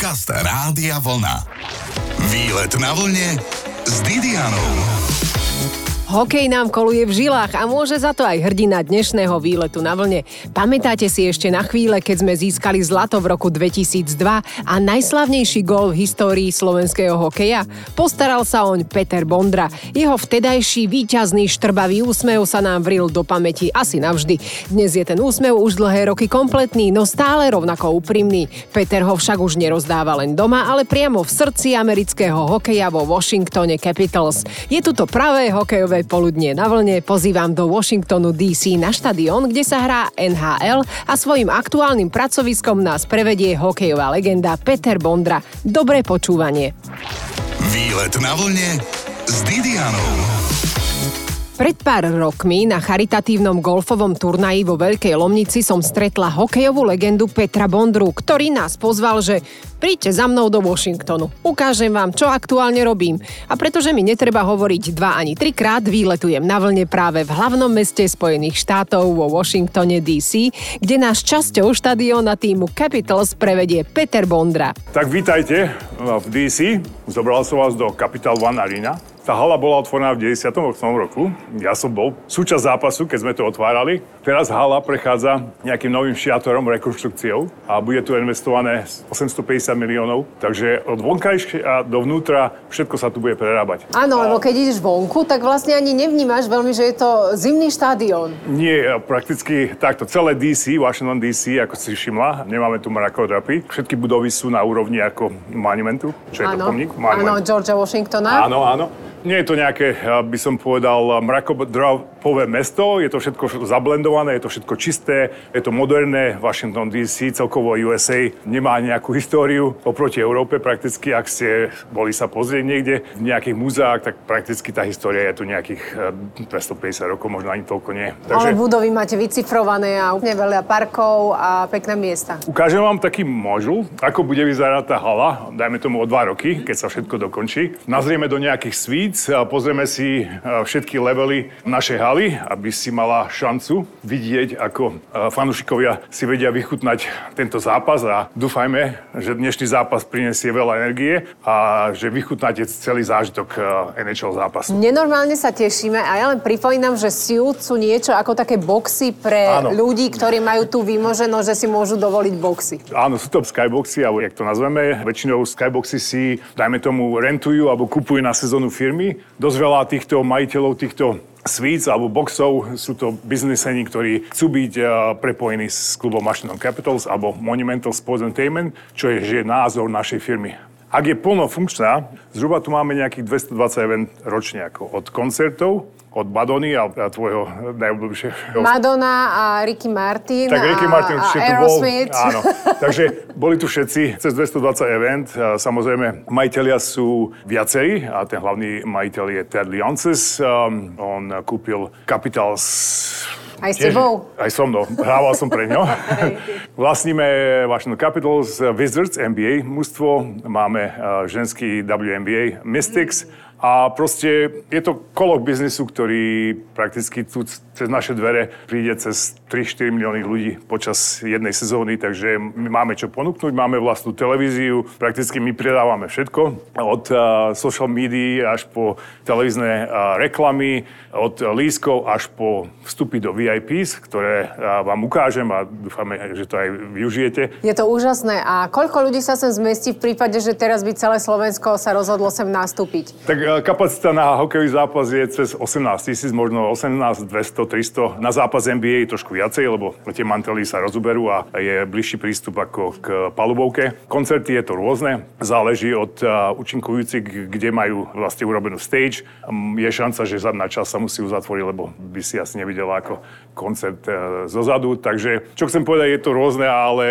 Podcast Rádia Vlna. Výlet na vlne s Didianou. Hokej nám koluje v žilách a môže za to aj hrdina dnešného výletu na vlne. Pamätáte si ešte na chvíle, keď sme získali zlato v roku 2002 a najslavnejší gól v histórii slovenského hokeja? Postaral sa oň Peter Bondra. Jeho vtedajší víťazný štrbavý úsmev sa nám vril do pamäti asi navždy. Dnes je ten úsmev už dlhé roky kompletný, no stále rovnako úprimný. Peter ho však už nerozdáva len doma, ale priamo v srdci amerického hokeja vo Washingtone Capitals. Je tu to pravé hokejové poludnie na vlne, pozývam do Washingtonu DC na štadión, kde sa hrá NHL a svojim aktuálnym pracoviskom nás prevedie hokejová legenda Peter Bondra. Dobré počúvanie. Výlet na vlne s Didianou. Pred pár rokmi na charitatívnom golfovom turnaji vo Veľkej Lomnici som stretla hokejovú legendu Petra Bondru, ktorý nás pozval, že príďte za mnou do Washingtonu. Ukážem vám, čo aktuálne robím. A pretože mi netreba hovoriť 2 ani 3 krát, výletujem na vlne práve v hlavnom meste Spojených štátov vo Washingtone DC, kde nás časťou štadióna týmu Capitals prevedie Peter Bondra. Tak vítajte v DC. Zobral som vás do Capital One Arena. Tá hala bola otvorená v 98. roku. Ja som bol súčasť zápasu, keď sme to otvárali. Teraz hala prechádza nejakým novým šiatorom, rekonštrukciou a bude tu investované 850 miliónov. Takže od vonkajšie a dovnútra všetko sa tu bude prerábať. Áno, lebo keď ideš vonku, tak vlastne ani nevnímaš veľmi, že je to zimný štadión. Nie, prakticky takto. Celé DC, Washington DC, ako si všimla, nemáme tu mrakodrapy. Všetky budovy sú na úrovni ako monumentu. Čo je to pomník? Áno, Georgia Washingtona. Áno, áno. Nie je to nejaké, by som povedal, mrakodrapové mesto, je to všetko zablendované, je to všetko čisté, je to moderné. Washington DC, celkovo USA, nemá nejakú históriu oproti Európe prakticky. Ak ste boli sa pozrieť niekde v nejakých múzeách, tak prakticky tá história je tu nejakých 250 rokov, možno ani toľko nie. Takže ale budovy máte vycifrované a úplne veľa parkov a pekné miesta. Ukážem vám taký modul, ako bude vyzerať tá hala, dajme tomu o 2 roky, keď sa všetko dokončí. Nazrieme do nejakých svíc a pozrieme si všetky levely našej haly, aby si mala šancu vidieť, ako fanúšikovia si vedia vychutnať tento zápas a dúfajme, že dnešný zápas prinesie veľa energie a že vychutnáte celý zážitok NHL zápasu. Nenormálne sa tešíme a ja len pripomínam, že SIUT sú niečo ako také boxy pre ľudí, ktorí majú tú výmoženosť, že si môžu dovoliť boxy. Áno, sú to skyboxy, alebo jak to nazveme. Väčšinou skyboxy si, dajme tomu, rentujú alebo kupujú na sezónu firmy. Dosť veľa týchto majiteľov týchto svíc alebo boxov sú to biznismeni, ktorí chcú byť prepojení s klubom Washington Capitals alebo Monumental Sports Entertainment, čo je názov našej firmy. Ak je plnofunkčná, zhruba tu máme nejakých 220 event ročne, ako od koncertov, od Madony a tvojho najobľúbšieho. Madonna a Ricky Martin tak Ricky Martin a tu Aerosmith. Bol. Áno. Takže boli tu všetci, cez 220 event. Samozrejme, majitelia sú viacerí a ten hlavný majiteľ je Ted Leonsis. On kúpil Capitals. Aj s tebou? Aj so mnou. Hrával som pre ňo. Vlastníme Washington Capitals, Wizards, NBA mužstvo. Máme ženský WNBA Mystics. A proste je to kolok biznisu, ktorý prakticky tu cez naše dvere príde cez 3-4 milióny ľudí počas jednej sezóny, takže my máme čo ponúknuť, máme vlastnú televíziu, prakticky my predávame všetko, od social media až po televízne reklamy, od lístkov až po vstupy do VIPs, ktoré vám ukážem a dúfame, že to aj využijete. Je to úžasné. A koľko ľudí sa sem zmestí v prípade, že teraz by celé Slovensko sa rozhodlo sem nastúpiť? Tak kapacita na hokejový zápas je cez 18 000, možno 18, 200, 300. Na zápas NBA je trošku viacej, lebo tie mantely sa rozuberú a je bližší prístup ako k palubovke. Koncerty je to rôzne, záleží od účinkujúcich, kde majú vlastne urobenú stage. Je šanca, že zadná časť sa musí uzatvoriť, lebo by si asi nevidela ako koncert zozadu. Takže, čo chcem povedať, je to rôzne, ale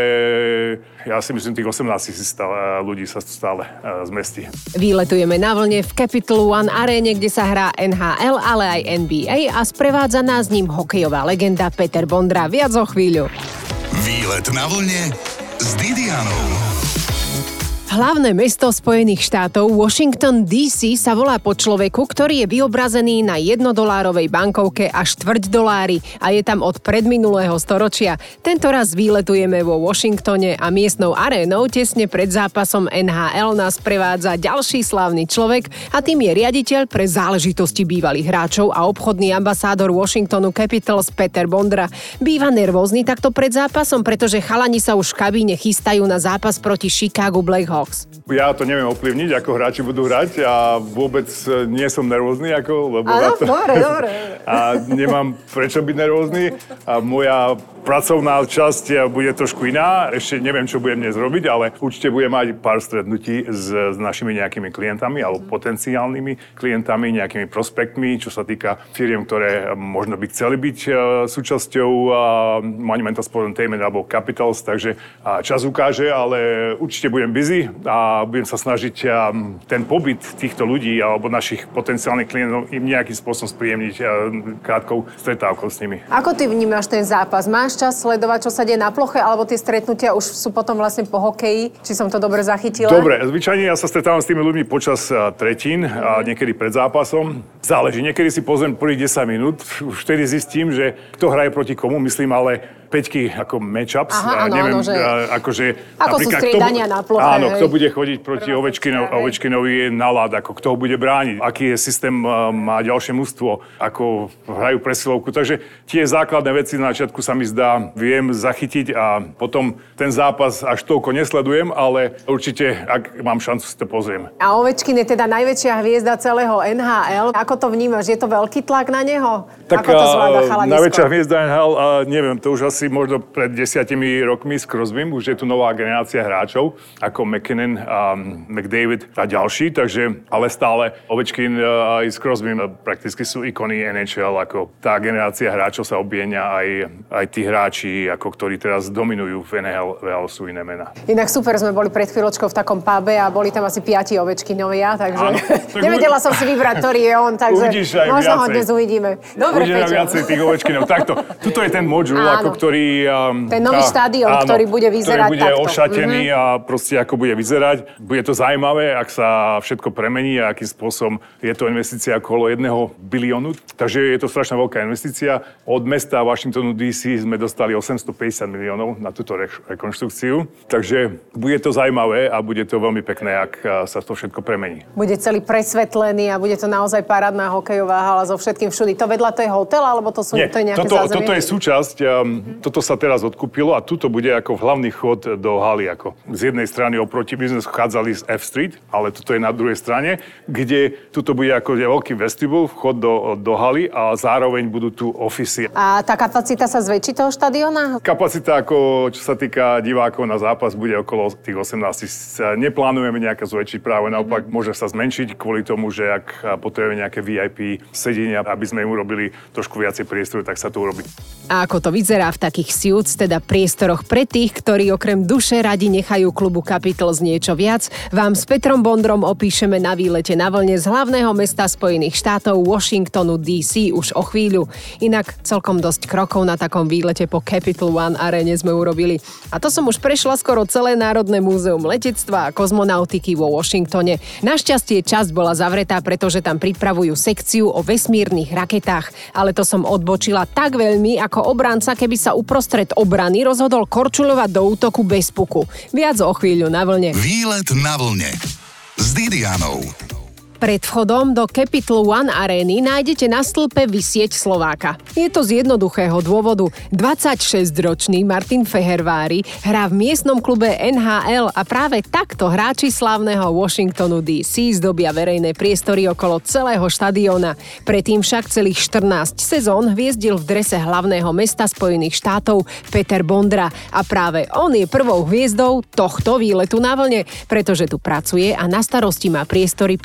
ja si myslím, tých 18 000 ľudí sa tu stále zmestí. Výletujeme na vlne v Capital One Aréne, kde sa hrá NHL, ale aj NBA a sprevádza nás ním hokejová legenda Peter Bondra. Viac o chvíľu. Výlet na vlne s Didianou. Hlavné mesto Spojených štátov Washington DC sa volá po človeku, ktorý je vyobrazený na $1 bankovke a $2 a je tam od predminulého storočia. Tento raz výletujeme vo Washingtone a miestnou arénou tesne pred zápasom NHL nás prevádza ďalší slávny človek a tým je riaditeľ pre záležitosti bývalých hráčov a obchodný ambasádor Washingtonu Capitals Peter Bondra. Býva nervózny takto pred zápasom, pretože chalani sa už v kabíne chystajú na zápas proti Chicago Blackhawks. Ja to neviem ovplyvniť, ako hráči budú hrať a vôbec nie som nervózny, lebo dobre. A nemám prečo byť nervózny a moja pracovná časť bude trošku iná. Ešte neviem, čo budem dnes robiť, ale určite budem mať pár stretnutí s našimi nejakými klientami alebo potenciálnymi klientami, nejakými prospektmi, čo sa týka firiem, ktoré možno by chceli byť súčasťou Monumental Sport Entertainment alebo Capitals, takže čas ukáže, ale určite budem busy a budem sa snažiť ten pobyt týchto ľudí alebo našich potenciálnych klientov im nejakým spôsobom spríjemniť krátkou stretávkou s nimi. Ako ty vnímaš ten zápas? Máš čas sledovať, čo sa deje na ploche, alebo tie stretnutia už sú potom vlastne po hokeji? Či som to dobre zachytila? Dobre, zvyčajne ja sa stretávam s tými ľuďmi počas tretín a niekedy pred zápasom. Záleží, niekedy si pozriem prvých 10 minút, už vtedy zistím, že kto hraje proti komu, myslím, ale päťky ako matchups. Aha, áno, neviem, že... Ako sú striedania na ploche. Áno, kto bude chodiť proti Ovečkinovi na ľad, ako kto ho bude brániť, aký je systém, má ďalšie mužstvo, ako hrajú presilovku. Takže tie základné veci na začiatku sa mi zdá, viem zachytiť a potom ten zápas až toľko nesledujem, ale určite, ak mám šancu, si to pozriem. A Ovečkin je teda najväčšia hviezda celého NHL. Ako to vnímaš? Je to veľký tlak na neho? Tak ako to zvláda chalanisko? Najväčšia hviezda NHL, neviem, to už asi možno pred 10 rokmi s Crosbym, už je tu nová generácia hráčov, ako McKinnon, McDavid a ďalší, takže, ale stále Ovečkin aj s Crosbym prakticky sú ikony NHL, ako tá generácia hráčov sa obmienia aj tí hráči, ako ktorí teraz dominujú v NHL, sú iné mená. Inak super, sme boli pred chvíľočkou v takom pube a boli tam asi 5 Ovečkinovia, takže áno, nevedela som si vybrať, ktorý je on, takže možno ho dnes uvidíme. Dobre, Peťo. Uvidíme viacej tých Ovečkinov. Takto, tuto je ten modul, ako ktorý... ten nový štadión, ktorý bude vyzerať ktorý bude takto. ošatený a proste ako bude vyzerať. Bude to zaujímavé, ak sa všetko premení a akým spôsobom je to investícia okolo $1 biliónu. Takže je to strašne veľká investícia. Od mesta Washingtonu DC sme dostali $850 miliónov na túto rekonštrukciu. Takže bude to zaujímavé a bude to veľmi pekné, ak sa to všetko premení. Bude celý presvetlený a bude to naozaj parádna hokejová hala so všetkým všudy. To vedľa to je hotel, alebo to je nejaké zázemie? Toto je súčasť. Toto sa teraz odkúpilo a tuto bude ako hlavný chod do haly. Ako z jednej strany oproti, my sme schádzali z F Street, ale toto je na druhej strane, kde tuto bude ako veľký vestibul, vchod do haly a zároveň budú tu ofisy. A tá kapacita sa zväčší toho štadióna? Kapacita, ako čo sa týka divákov na zápas, bude okolo tých 18 000. Neplánujeme nejaké zväčšiť, práve naopak môže sa zmenšiť kvôli tomu, že ak potrebujeme nejaké VIP sedenia, aby sme im urobili trošku viacej priestoru, tak sa to urobí. A ako to vyzerá v takých suites, teda priestoroch pre tých, ktorí okrem duše radi nechajú klubu Capitals niečo viac, vám s Petrom Bondrom opíšeme na výlete na vlne z hlavného mesta Spojených štátov Washingtonu DC už o chvíľu. Inak celkom dosť krokov na takom výlete po Capital One aréne sme urobili. A to som už prešla skoro celé Národné múzeum letectva a kozmonautiky vo Washingtone. Našťastie časť bola zavretá, pretože tam pripravujú sekciu o vesmírnych raketách. Ale to som odbočila tak veľmi, ako obranca, keby sa uprostred obrany rozhodol korčuľovať do útoku bez puku. Viac o chvíľu na vlne. Výlet na vlne s Didianou. Pred vchodom do Capital One arény nájdete na stĺpe visieť Slováka. Je to z jednoduchého dôvodu. 26-ročný Martin Fehervári hrá v miestnom klube NHL a práve takto hráči slávneho Washingtonu DC zdobia verejné priestory okolo celého štadióna. Predtým však celých 14 sezón hviezdil v drese hlavného mesta Spojených štátov Peter Bondra a práve on je prvou hviezdou tohto výletu na vlne, pretože tu pracuje a na starosti má priestory pre VIP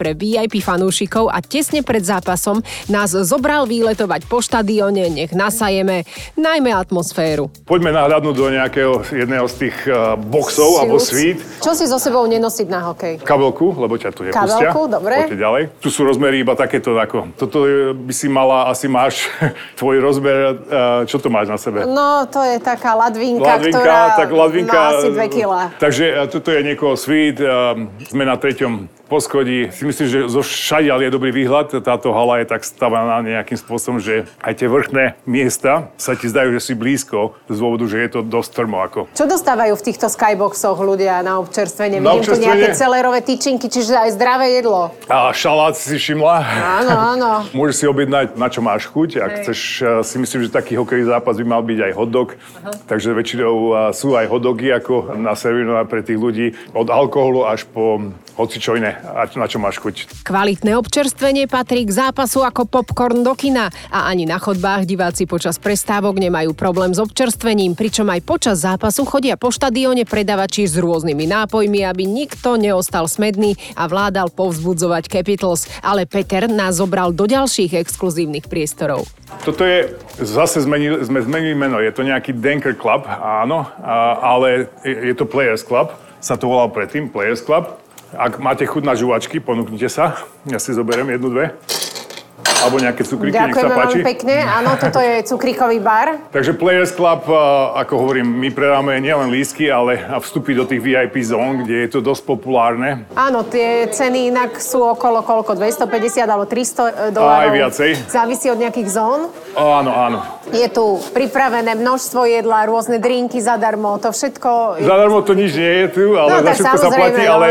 VIP fanúšikov a tesne pred zápasom nás zobral výletovať po štadióne, nech nasajeme, najmä atmosféru. Poďme nahľadnúť do nejakého jedného z tých boxov alebo suite. Čo si so sebou nenosiť na hokej? Kabelku, lebo ťa tu nepustia. Kabelku, dobre. Poďte ďalej. Tu sú rozmery iba takéto. Toto by si mala, asi máš tvoj rozmer. Čo to máš na sebe? No, to je taká ladvinka, ktorá má asi 2 kilá. Takže toto je niekoho suite. Sme na 3. poschodí. Si myslím, že zo všadiaľ je dobrý výhľad. Táto hala je tak stavaná nejakým spôsobom, že aj tie vrchné miesta sa ti zdajú, že si blízko, z dôvodu, že je to dosť trmo. Čo dostávajú v týchto skyboxoch ľudia na občerstvenie? Vidím tu nejaké celerové tyčinky, čiže aj zdravé jedlo. A šalát si všimla? Áno. Môžeš si objednať, na čo máš chuť. Ak chceš, si myslím, že taký hokejový zápas by mal byť aj hotdog. Takže väčšinou sú aj hotdogy ako naservírované pre tých ľudí. Od alkoholu až po hocičo iné, na čo máš chuť. Kvalitné občerstvenie patrí k zápasu ako popcorn do kina a ani na chodbách diváci počas prestávok nemajú problém s občerstvením, pričom aj počas zápasu chodia po štadióne predavači s rôznymi nápojmi, aby nikto neostal smedný a vládal povzbudzovať Capitals. Ale Peter nás zobral do ďalších exkluzívnych priestorov. Toto je, zase sme zmenili meno, je to nejaký Denker Club, áno, ale je to Players Club, sa to volal predtým, Players Club. Ak máte chuť na žuvačky, ponúknite sa. Ja si zoberiem 1-2. Alebo nejaké cukríky, nech sa páči. Ďakujeme veľmi pekne. Áno, toto je cukríkový bar. Takže Players Club, ako hovorím, my predáme nielen lístky, ale vstupy do tých VIP zón, kde je to dosť populárne. Áno, tie ceny inak sú okolo koľko? 250 alebo $300? Aj viacej. Závisí od nejakých zón? Áno. Je tu pripravené množstvo jedla, rôzne drinky zadarmo, to všetko... Zadarmo to nič nie je tu, ale za všetko sa platí, ale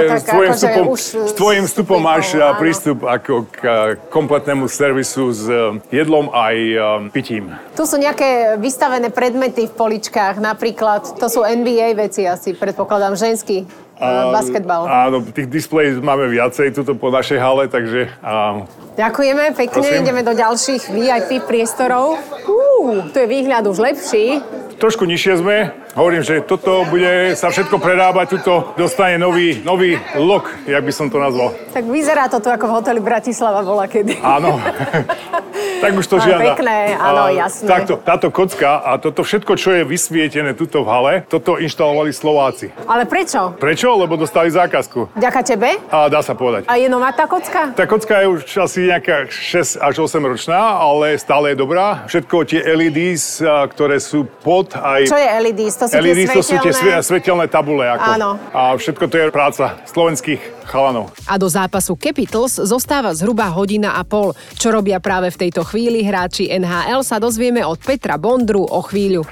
s tvojím vstupom máš prístup ako k kompletnému servisu s jedlom aj pitím. Tu sú nejaké vystavené predmety v poličkách, napríklad, to sú NBA veci asi, predpokladám, ženský basketbal. Áno, tých displejov máme viacej tuto po našej hale, takže... Ďakujeme pekne, prosím. Ideme do ďalších VIP priestorov. Tu je výhľad už lepší. Trošku nižšie sme. Hovorím, že toto bude sa všetko prerábať, tuto dostane nový look, jak by som to nazval. Tak vyzerá to tu ako v hoteli Bratislava bola kedy. Áno. Tak už to žiada. Pekné, áno, jasné. Takto, táto kocka a toto všetko, čo je vysvietené tuto v hale, toto inštalovali Slováci. Ale prečo? Prečo? Lebo dostali zákazku. Vďaka tebe? A dá sa povedať. A je nová tá kocka? Tá kocka je už asi nejaká 6 až 8 ročná, ale stále je dobrá. Všetko tie LEDs, ktoré sú pod aj... Čo je LEDs? To sú LEDs, tie to sú tie svetelné tabule. Áno. A všetko to je práca slovenských chalanov. A do zápasu Capitals zostáva zhruba 1,5 hodiny. Čo robia práve v tejto chvíli hráči NHL, sa dozvieme od Petra Bondru o chvíľu.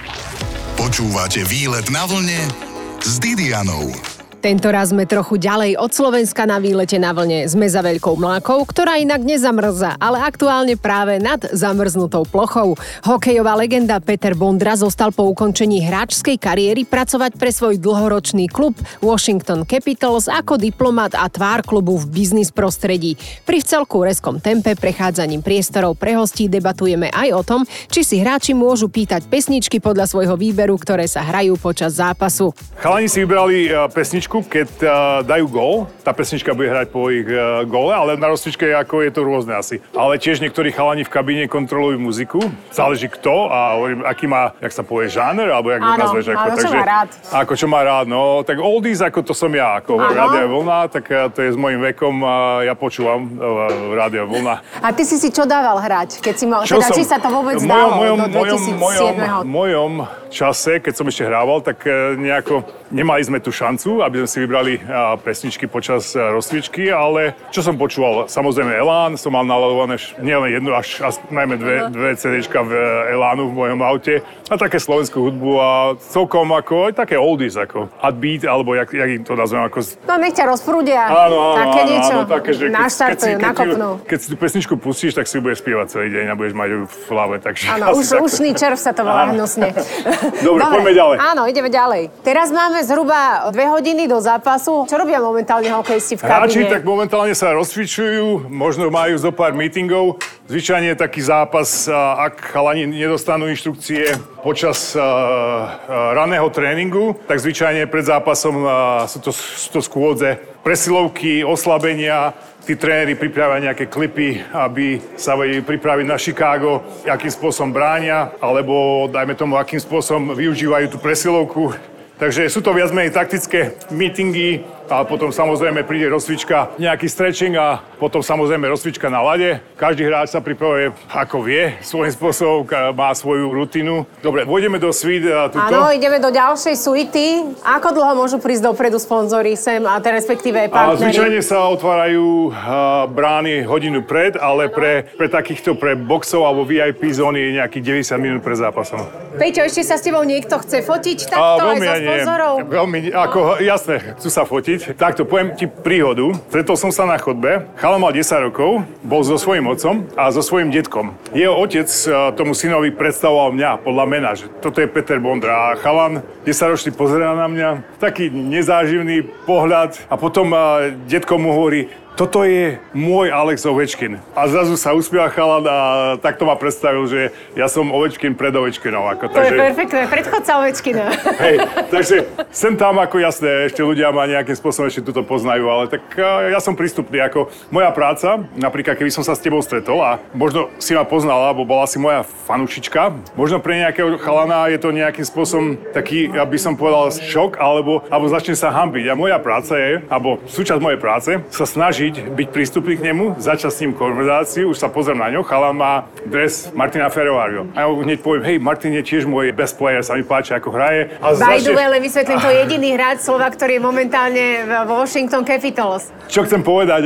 Počúvate Výlet na vlne s Didianou. Tento raz sme trochu ďalej od Slovenska na výlete na vlne. Sme za Veľkou Mlákou, ktorá inak nezamrzá, ale aktuálne práve nad zamrznutou plochou. Hokejová legenda Peter Bondra zostal po ukončení hráčskej kariéry pracovať pre svoj dlhoročný klub Washington Capitals ako diplomat a tvár klubu v biznis prostredí. Pri vcelku rezkom tempe prechádzaním priestorov pre hostí debatujeme aj o tom, či si hráči môžu pýtať pesničky podľa svojho výberu, ktoré sa hrajú počas zápasu. Chalani si vybrali pesničku, keď dajú gól. Tá pesnička bude hrať po ich góle, ale na rozcvičke ako je to rôzne asi. Ale tiež niektorí chalani v kabíne kontrolujú muziku. Záleží kto a hovorím, aký má, jak sa povie, žáner, alebo jak nazveš. Áno, čo má rád. Ako čo má rád, no. Tak oldies, ako to som ja, ako Rádio Vlna, tak to je s mojím vekom, ja počúvam Rádio Vlna. A ty si čo dával hrať? Keď si či sa to vôbec dalo do 2007? V mojom čase, keď som ešte hrával, tak nejako nemali sme tú šancu, aby sme si vybrali pesničky počas rozcvičky, ale čo som počúval? Samozrejme Elán, som mal naladované nielen jednu, až najmä dve CDčka v Elánu v mojom aute a také slovenskú hudbu a celkom ako aj také oldies, ako Heartbeat, alebo jak im to nazvem, ako... No nech ťa rozprúdia. Také niečo. Naštartujú, nakopnú. Keď si tú pesničku pustíš, tak si budeš spievať celý deň a budeš mať ju v hlave, takže... Áno, ušný červ sa to volá hnusne. Dobre, poďme ďalej. Áno, ideme ďalej. Teraz máme zhruba 2 hodiny do zápasu. Čo robia momentálne hokejisti v kabíne? Hráči tak momentálne sa rozcvičujú, možno majú zo pár meetingov s Zvyčajne taký zápas, ak chalani nedostanú inštrukcie počas raného tréningu, tak zvyčajne pred zápasom sú to skôdze, presilovky, oslabenia. Tí tréneri pripravia nejaké klipy, aby sa vedeli pripraviť na Chicago, akým spôsobom bránia, alebo dajme tomu, akým spôsobom využívajú tú presilovku. Takže sú to viac menej taktické meetingy a potom samozrejme príde rozcvička, nejaký stretching a potom samozrejme rozcvička na ľade. Každý hráč sa pripravuje ako vie, svojím spôsobom má svoju rutinu. Dobre, pôjdeme do suite. Áno, ideme do ďalšej suity. Ako dlho môžu prísť dopredu sponzori sem a respektíve partneri? Zvyčajne sa otvárajú brány hodinu pred, ale pre takýchto, pre boxov alebo VIP zóny je nejakých 90 minút pred zápasom. Peťo, ešte sa s tebou niekto chce fotiť takto aj so sponzorov? Veľmi, jasné, chcú sa fotiť. Takto, poviem ti príhodu. Stretol som sa na chodbe. Chalan mal 10 rokov, bol so svojím otcom a so svojím detkom. Jeho otec tomu synovi predstavoval mňa podľa mena, že toto je Peter Bondra. A chalan 10-ročný pozerá na mňa, taký nezáživný pohľad a potom detko mu hovorí: toto je môj Alex Ovečkin. A zrazu sa uspieva chalan a takto ma predstavil, že ja som Ovečkin pred Ovečkinom. To je perfektné, predchodca Ovečkina. Hej, takže sem tam ako jasné, ešte ľudia ma nejakým spôsobom ešte tuto poznajú, ale tak ja som prístupný. Ako moja práca, napríklad keby som sa s tebou stretol a možno si ma poznala, alebo bola si moja fanúšička, možno pre nejakého chalana je to nejakým spôsobom taký, aby som povedal, šok, alebo začne sa hanbiť. A moja práca je, alebo súčasť mojej práce, sa snaží byť prístupný k nemu, začať s ním konverzáciu, už sa pozriem na ňo, chalan má dres Martina Ferrovario. A ja hneď poviem: hej, Martin je tiež môj best player, sa mi páči, ako hraje. By the way, ale vysvetlím, to je jediný hráč Slova, ktorý je momentálne v Washington Capitals. Čo chcem povedať,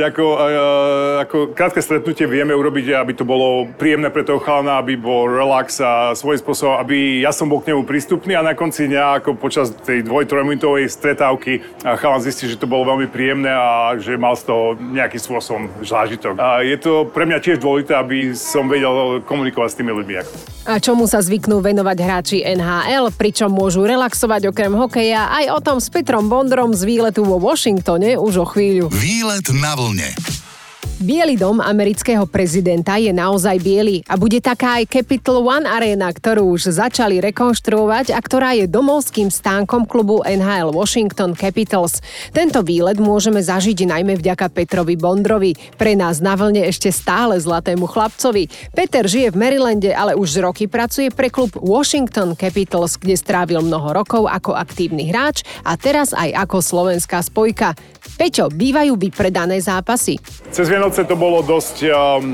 ako krátke stretnutie vieme urobiť, aby to bolo príjemné pre toho chalana, aby bol relax a svojím spôsobom, aby ja som bol k nemu prístupný a na konci dňa, ako počas tej 2-3-minútovej stretávky, chalan zistí, že to bolo veľmi príjemné a že mal z toho nejakým spôsobom zážitok. A je to pre mňa tiež dôležité, aby som vedel komunikovať s tými ľuďmi. A čomu sa zvyknú venovať hráči NHL, pričom môžu relaxovať okrem hokeja, aj o tom s Petrom Bondrom z výletu vo Washingtone už o chvíľu. Výlet na vlne. Bielý dom amerického prezidenta je naozaj biely a bude taká aj Capital One Arena, ktorú už začali rekonštruovať a ktorá je domovským stánkom klubu NHL Washington Capitals. Tento výlet môžeme zažiť najmä vďaka Petrovi Bondrovi, pre nás na vlne ešte stále zlatému chlapcovi. Peter žije v Marylande, ale už roky pracuje pre klub Washington Capitals, kde strávil mnoho rokov ako aktívny hráč a teraz aj ako slovenská spojka. Peťo, bývajú vypredané zápasy? Cez Vianoce to bolo dosť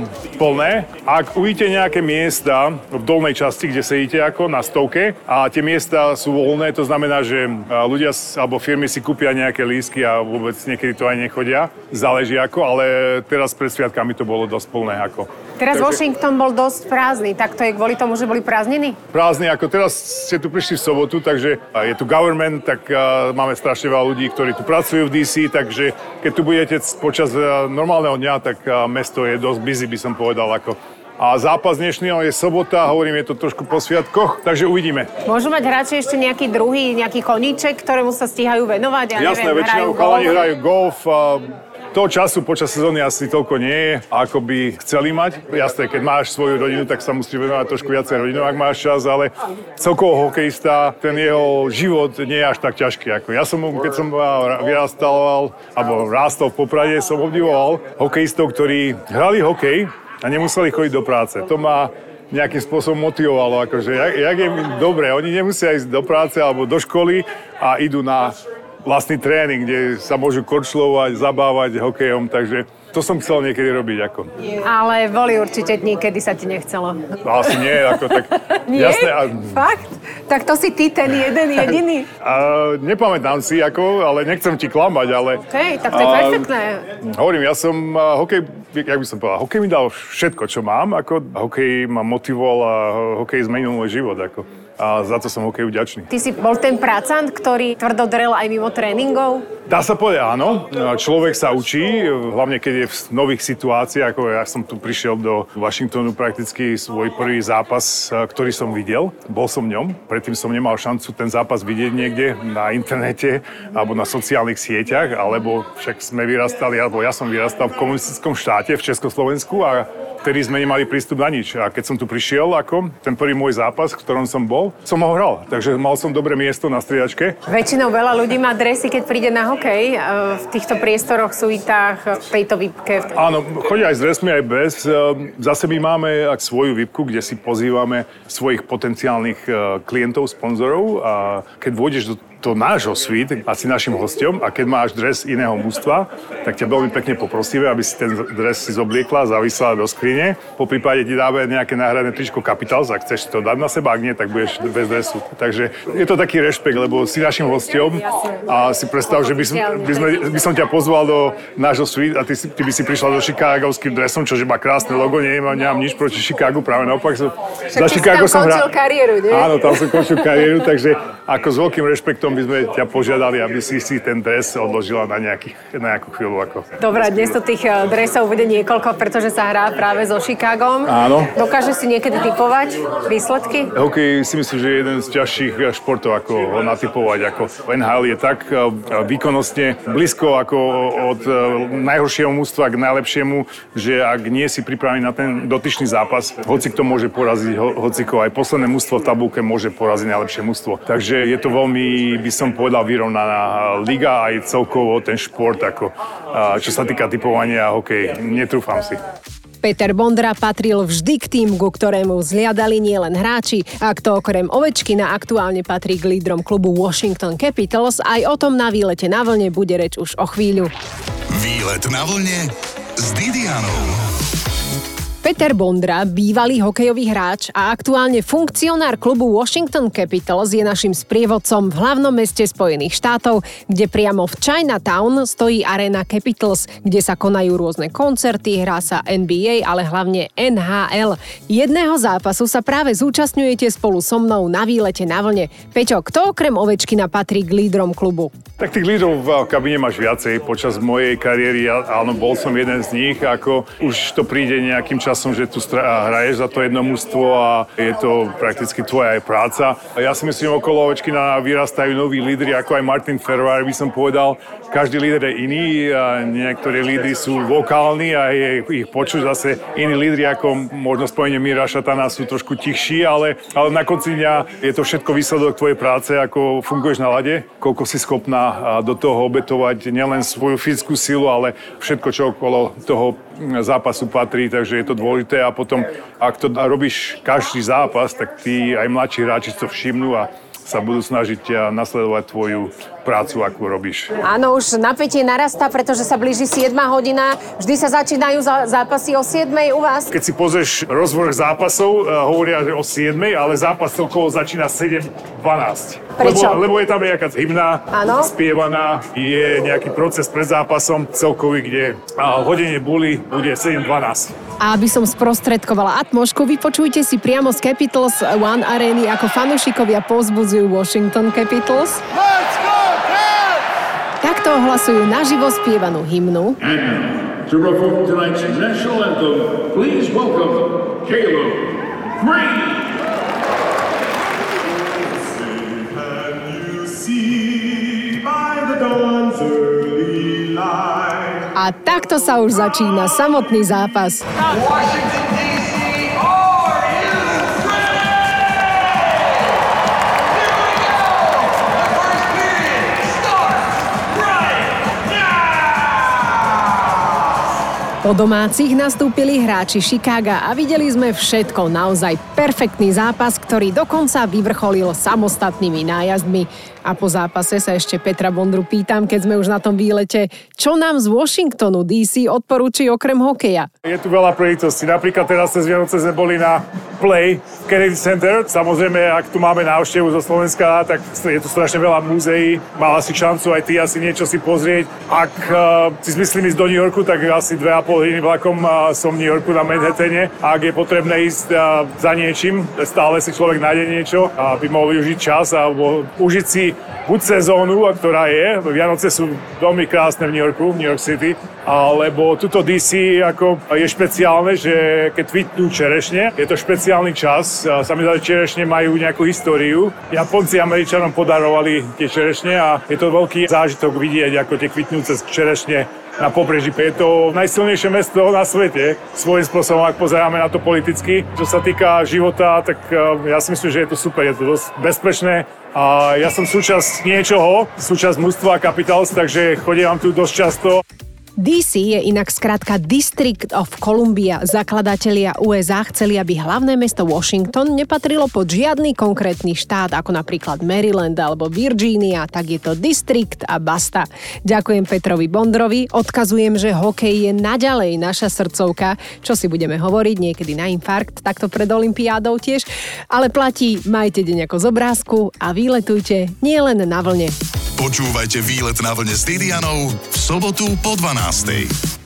plné. Ak uvidíte nejaké miesta v dolnej časti, kde sedíte ako na stovke a tie miesta sú voľné, to znamená, že ľudia alebo firmy si kúpia nejaké lístky a vôbec niekedy to aj nechodia. Záleží ako, ale teraz pred sviatkami to bolo dosť plné ako. Teraz Washington bol dosť prázdny, tak to je kvôli tomu, že boli prázdniny? Prázdny, ako teraz ste tu prišli v sobotu, takže je tu government, tak máme strašne veľa ľudí, ktorí tu pracujú v DC, takže keď tu budete počas normálneho dňa, tak mesto je dosť busy, by som povedal. Ako. A zápas dnešného je sobota, hovorím, je to trošku po sviatkoch, takže uvidíme. Môžu mať hráči ešte nejaký koníček, ktorému sa stíhajú venovať? Jasné, väčšinou chalani hrajú golf. Toho času počas sezóny asi toľko nie je, ako by chceli mať. Jasné, keď máš svoju rodinu, tak sa musí venovať trošku viacej rodinu, ak máš čas, ale celkovo hokejista, ten jeho život nie je až tak ťažký. Ako ja som, keď som vyrastal, alebo rástol v Poprade, som obdivoval hokejistov, ktorí hrali hokej a nemuseli chodiť do práce. To ma nejakým spôsobom motivovalo, akože jak je dobre, oni nemusia ísť do práce alebo do školy a idú na vlastný tréning, kde sa môžu korčľovať, zabávať hokejom, takže to som chcel niekedy robiť. Ako. Ale boli určite dní, kedy sa ti nechcelo. Asi nie, ako tak. Nie? Jasné. Fakt? Tak to si ty ten jeden jediný? Nepamätám si, ako, ale nechcem ti klamať, ale... Hej, tak to je perfektné. Hovorím, ja som hokej, jak by som povedal, hokej mi dal všetko, čo mám, ako hokej ma motivoval a hokej zmenil môj život, ako. A za to som hokeju vďačný. Ty si bol ten pracant, ktorý tvrdo drel aj mimo tréningov? Dá sa povedať áno. Človek sa učí, hlavne keď je v nových situáciách, ako ja som tu prišiel do Washingtonu prakticky svoj prvý zápas, ktorý som videl. Bol som v ňom, predtým som nemal šancu ten zápas vidieť niekde na internete alebo na sociálnych sieťach, alebo však sme vyrastali, alebo ja som vyrastal v komunistickom štáte v Československu a vtedy sme nemali prístup na nič. A keď som tu prišiel, ten prvý môj zápas, v ktorom som bol, som ho hral. Takže mal som dobré miesto na striedačke. Väčšinou veľa ľudí má dresy, keď príde na hokej. V týchto priestoroch, suitách, v tejto výpke. Áno, chodia aj s dresmi, aj bez. Zase my máme svoju výpku, kde si pozývame svojich potenciálnych klientov, sponzorov. A keď vôjdeš do nášho suite a si našim hosťom a keď máš dres iného mužstva, tak ťa veľmi pekne poprosíme, aby si ten dres si zobliekla, zavisela do skrine. Po prípade ti dáme nejaké náhradné tričko Capitals, ak chceš to dať na seba, ak nie, tak budeš bez dresu. Takže je to taký rešpekt, lebo si našim hosťom a si predstav, že by som ťa pozval do nášho suite a ty by si prišla so chicagovským dresom, čože má krásne logo, nemám nič proti Chicagu, práve naopak. Za Chicago som končil kariéru, nie? Áno, tam som končil kariéru, takže ako s veľkým rešpektom by sme ťa požiadali, aby si ten dres odložila na nejakú chvíľu. Dobre, dnes tu tých dresov bude niekoľko, pretože sa hrá práve so Chicagom. Áno. Dokáže si niekedy tipovať výsledky? Hokej si myslím, že je jeden z ťažších športov, ako ho natipovať. NHL je tak výkonnostne blízko ako od najhoršieho mužstva k najlepšiemu, že ak nie si pripravený na ten dotyčný zápas, hocikto môže poraziť hociko. Aj posledné mužstvo v tabulke môže poraziť najlepšie mužstvo. Takže je to veľmi, by som povedal, vyrovnaná liga aj celkovo ten šport, čo sa týka typovania hokej. Netrúfam si. Peter Bondra patril vždy k týmu, ku ktorému vzliadali nielen hráči, a kto okrem Ovečkina aktuálne patrí k lídrom klubu Washington Capitals, aj o tom na výlete na vlne bude reč už o chvíľu. Výlet na vlne s Didianou. Peter Bondra, bývalý hokejový hráč a aktuálne funkcionár klubu Washington Capitals, je našim sprievodcom v hlavnom meste Spojených štátov, kde priamo v Chinatown stojí aréna Capitals, kde sa konajú rôzne koncerty, hrá sa NBA, ale hlavne NHL. Jedného zápasu sa práve zúčastňujete spolu so mnou na výlete na vlne. Peťo, kto okrem Ovečkina patrí k lídrom klubu? Tak tých lídrov v kabíne máš viacej. Počas mojej kariéry, áno, bol som jeden z nich, už to príde nejakým časom, že tu hraješ za to jedno mužstvo a je to prakticky tvoja aj práca. Ja si myslím, okolo Ovečkina vyrastajú noví lídri, ako aj Martin Fehervary, by som povedal. Každý líder je iný, a niektorí lídri sú vokálni a je ich počuť. Zase iní lídri, ako možno spojenie Míra Šatana, sú trošku tichší, ale na konci dňa je to všetko výsledok tvojej práce, ako funguješ na ľade, koľko si schopná do toho obetovať nielen svoju fyzickú silu, ale všetko, čo okolo toho zápasu patrí, takže je to dôležité a potom, ak to robíš každý zápas, tak tí aj mladší hráči to všimnú a sa budú snažiť nasledovať tvoju prácu, akú robíš. Áno, už napätie narastá, pretože sa blíži 7 hodina. Vždy sa začínajú zápasy o 7 u vás? Keď si pozrieš rozvrh zápasov, hovoria, že o 7, ale zápas celkovo začína 7:12. Prečo? Lebo je tam nejaká hymna spievaná, je nejaký proces pred zápasom celkový, kde hodenie buly bude 7:12. A aby som sprostredkovala atmosféru, vypočujte si priamo z Capitals One Areny, ako fanúšikovia povzbudzujú Washington Capitals. Takto ohlasujú naživo spievanú hymnu. And to perform tonight's national anthem, please welcome Caleb Green. Can you see by the dawn's early light? A takto sa už začína samotný zápas. Washington, D.C., are you ready? Here we go! The first period starts right now! Po domácich nastúpili hráči Chicaga a videli sme všetko, naozaj perfektný zápas, ktorý dokonca vyvrcholil samostatnými nájazdmi. A po zápase sa ešte Petra Bondru pýtam, keď sme už na tom výlete, čo nám z Washingtonu DC odporúči okrem hokeja? Je tu veľa príležitostí. Napríklad teraz cez Vianoce sme boli na Play v Kennedy Center. Samozrejme, ak tu máme návštevu zo Slovenska, tak je tu strašne veľa múzeí. Mala si šancu aj ty asi niečo si pozrieť. Ak si myslím ísť do New Yorku, tak asi 2,5 hodiny vlakom som v New Yorku na Manhattane. A ak je potrebné ísť za niečím, stále si človek nájde niečo, aby mohol využiť čas alebo užiť si buď sezónu, ktorá je, Vianoce sú veľmi krásne v New Yorku, v New York City, alebo tuto DC ako je špeciálne, že keď kvitnú čerešne, je to špeciálny čas. Sa mi zdá, že čerešne majú nejakú históriu. Japonci Američanom podarovali tie čerešne a je to veľký zážitok vidieť, ako tie kvitnúce čerešne na pobreží. Je to najsilnejšie mesto na svete, svojím spôsobom, ak pozeráme na to politicky. Čo sa týka života, tak ja si myslím, že je to super, je to dosť bezpečné. A ja som súčasť niečoho, súčasť mužstva Capitals, takže chodím tu dosť často. DC je inak skrátka District of Columbia. Zakladatelia USA chceli, aby hlavné mesto Washington nepatrilo pod žiadny konkrétny štát, ako napríklad Maryland alebo Virginia, tak je to distrikt a basta. Ďakujem Petrovi Bondrovi, odkazujem, že hokej je naďalej naša srdcovka, čo si budeme hovoriť niekedy na infarkt, takto pred olympiádou tiež, ale platí, majte deň ako z obrázku a výletujte nielen na vlne. Počúvajte Výlet na vlne s Didianou v sobotu po 12:00.